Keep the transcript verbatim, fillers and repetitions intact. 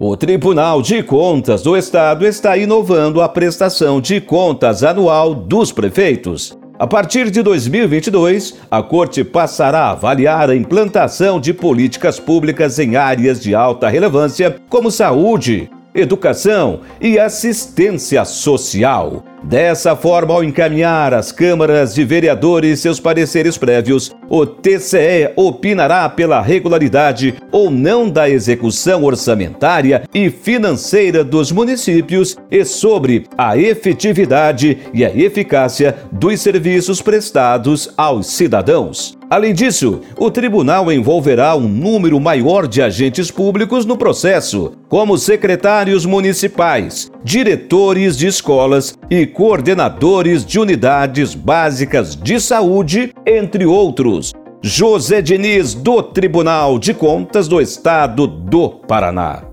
O Tribunal de Contas do Estado está inovando a prestação de contas anual dos prefeitos. A partir de dois mil e vinte e dois, a Corte passará a avaliar a implantação de políticas públicas em áreas de alta relevância, como saúde, educação e assistência social. Dessa forma, ao encaminhar às câmaras de vereadores seus pareceres prévios, o T C E opinará pela regularidade ou não da execução orçamentária e financeira dos municípios e sobre a efetividade e a eficácia dos serviços prestados aos cidadãos. Além disso, o tribunal envolverá um número maior de agentes públicos no processo, como secretários municipais, diretores de escolas e coordenadores de unidades básicas de saúde, entre outros. José Diniz, do Tribunal de Contas do Estado do Paraná.